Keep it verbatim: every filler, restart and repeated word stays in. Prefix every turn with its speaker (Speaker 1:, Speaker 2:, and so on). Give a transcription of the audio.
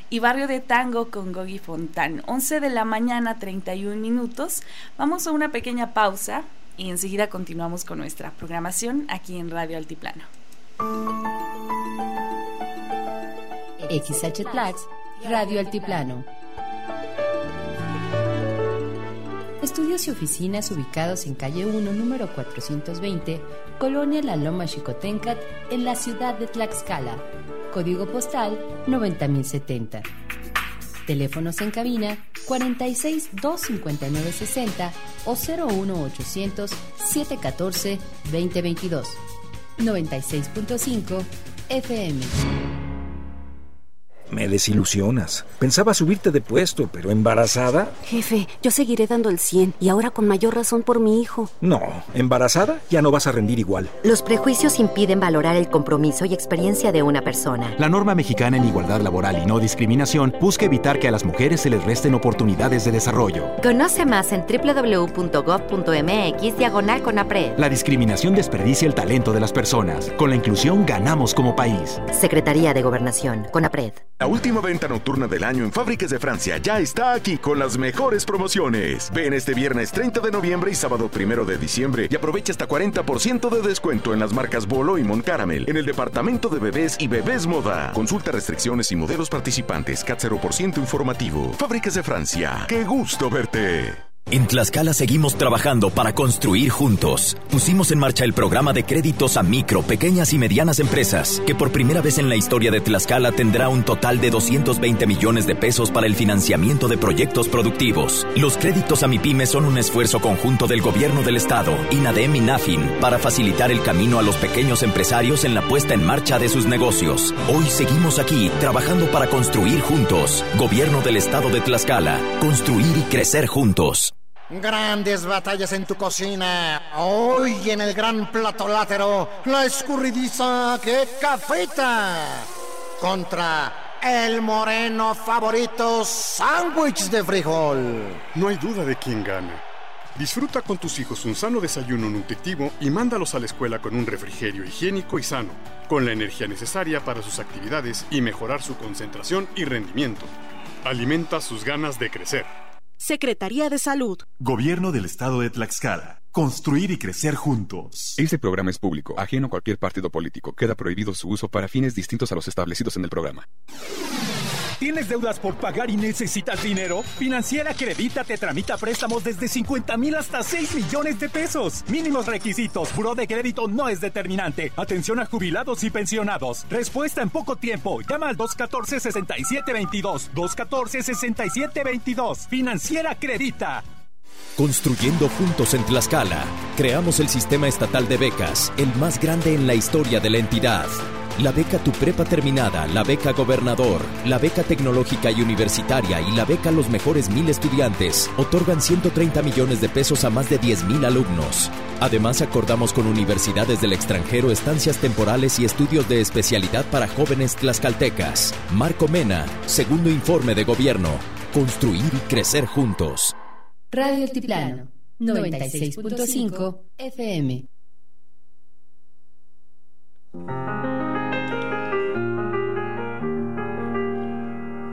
Speaker 1: y Barrio de Tango con Gogi Fontán. once de la mañana, treinta y un minutos. Vamos a una pequeña pausa y enseguida continuamos con nuestra programación aquí en Radio Altiplano.
Speaker 2: X H Tlax, Radio Altiplano. Estudios y oficinas ubicados en calle uno, número cuatrocientos veinte, Colonia La Loma Xicoténcat, en la ciudad de Tlaxcala. Código postal noventa mil setenta. Teléfonos en cabina cuarenta y seis, doscientos cincuenta y nueve, sesenta o cero uno ochocientos, setecientos catorce, veinte veintidós. noventa y seis punto cinco F M.
Speaker 3: Me desilusionas. Pensaba subirte de puesto, pero ¿embarazada?
Speaker 4: Jefe, yo seguiré dando el cien y ahora con mayor razón por mi hijo.
Speaker 3: No, embarazada ya no vas a rendir igual.
Speaker 5: Los prejuicios impiden valorar el compromiso y experiencia de una persona.
Speaker 6: La norma mexicana en igualdad laboral y no discriminación busca evitar que a las mujeres se les resten oportunidades de desarrollo.
Speaker 5: Conoce más en doble u doble u doble u punto gob punto eme equis diagonal CONAPRED.
Speaker 6: La discriminación desperdicia el talento de las personas. Con la inclusión ganamos como país.
Speaker 5: Secretaría de Gobernación, CONAPRED.
Speaker 7: La última venta nocturna del año en Fábricas de Francia ya está aquí con las mejores promociones. Ven este viernes treinta de noviembre y sábado primero de diciembre y aprovecha hasta cuarenta por ciento de descuento en las marcas Bolo y Moncaramel en el departamento de bebés y bebés moda. Consulta restricciones y modelos participantes. C A T cero por ciento informativo. Fábricas de Francia. ¡Qué gusto verte!
Speaker 8: En Tlaxcala seguimos trabajando para construir juntos. Pusimos en marcha el programa de créditos a micro, pequeñas y medianas empresas, que por primera vez en la historia de Tlaxcala tendrá un total de doscientos veinte millones de pesos para el financiamiento de proyectos productivos. Los créditos a MIPYME son un esfuerzo conjunto del Gobierno del Estado, INADEM y NAFIN, para facilitar el camino a los pequeños empresarios en la puesta en marcha de sus negocios. Hoy seguimos aquí, trabajando para construir juntos. Gobierno del Estado de Tlaxcala. Construir y crecer juntos.
Speaker 9: Grandes batallas en tu cocina. Hoy en el gran plato látero, la escurridiza que cafeta contra el moreno favorito sándwich de frijol.
Speaker 10: No hay duda de quién gana. Disfruta con tus hijos un sano desayuno nutritivo y mándalos a la escuela con un refrigerio higiénico y sano, con la energía necesaria para sus actividades y mejorar su concentración y rendimiento. Alimenta sus ganas de crecer.
Speaker 11: Secretaría de Salud.
Speaker 12: Gobierno del Estado de Tlaxcala. Construir y crecer juntos.
Speaker 13: Este programa es público, ajeno a cualquier partido político. Queda prohibido su uso para fines distintos a los establecidos en el programa.
Speaker 14: ¿Tienes deudas por pagar y necesitas dinero? Financiera Credita te tramita préstamos desde cincuenta mil hasta seis millones de pesos. Mínimos requisitos. Buró de crédito no es determinante. Atención a jubilados y pensionados. Respuesta en poco tiempo. Llama al dos uno cuatro, seis siete dos dos. dos uno cuatro, seis siete dos dos. Financiera Credita.
Speaker 8: Construyendo juntos en Tlaxcala, creamos el sistema estatal de becas, el más grande en la historia de la entidad. La beca Tu Prepa Terminada, la beca Gobernador, la beca tecnológica y universitaria y la beca Los Mejores Mil Estudiantes otorgan ciento treinta millones de pesos a más de diez mil alumnos. Además, acordamos con universidades del extranjero estancias temporales y estudios de especialidad para jóvenes tlaxcaltecas. Marco Mena, segundo informe de gobierno. Construir y crecer juntos.
Speaker 2: Radio Altiplano, noventa y seis punto cinco F M.